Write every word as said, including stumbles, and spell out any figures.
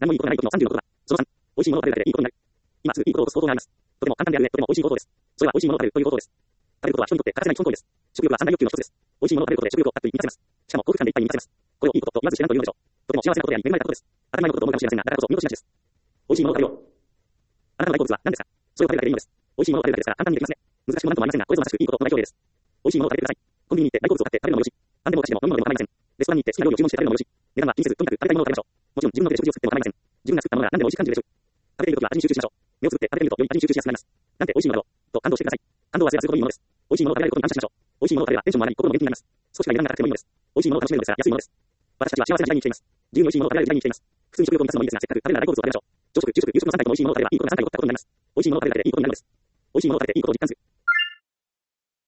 何もいいことがない時のさんじゅうのことだ。そのさん、美味しいものを食べるだけでいいことになる。今すぐいいことを起こす方法があります。とても簡単であるね、とても美味しい方法です。それは美味しいものを食べるという方法です。食べることは人にとって欠かせない基本行為です。食欲は三大欲求の一つです。美味しいものを食べることで食欲をたっぷり満たせます。しかも幸福感でいっぱいに満たせます。これをいいことと言わず知らんというのでしょう。とても幸せなことであり恵まれたことです。当たり前のことと思うかもしれませんが、だからこそ見落としがちです。美味しいものを食べよう。あなたの大好物は何ですか？それを食べるだけでいいのです。美味しいものを食べるだけですから簡単にできますね。難しくもなんともありませんが、これぞまさしくいいことの代表例です。美味しいものを食べてください。コンビニに行って大好物を買って食べるのもよし。パンでもお菓子でも飲み物でも構いません。レストランに行って好きな料理を注文して食べるのもよし。値段は気にせず、とにかく食べたいものを食べましょう。もちろん自分の手で食事を作っても構いません。自分が作ったものが何でも美味しく感じるでしょう。食べているときは味に集中しましょう。目をつぶって食べてみるとより味に集中しやすくなります。なんて美味しいものだろうと感動してください。感動はすればするほどいいものです。美味しいものを食べられることに感謝しましょう。美味しいものを食べればテンションも上がり心も元気になります。少しは値段が高くてもいいのです。美味しいものを楽しめるのですから安いものです。私たちは幸せな時代に生きています。自由に美味しいものを食べられる時代に生きています。普通に食欲を満たすのもいいですが、せっかく食べるなら大好物を食べましょう。朝食、昼食、夕食のさんかいとも美味しいものを食べればいいことがさんかい起こったことになります。美味しいものを食べるだけでいいことになるのです。美味しいものを食べていいことを実感する。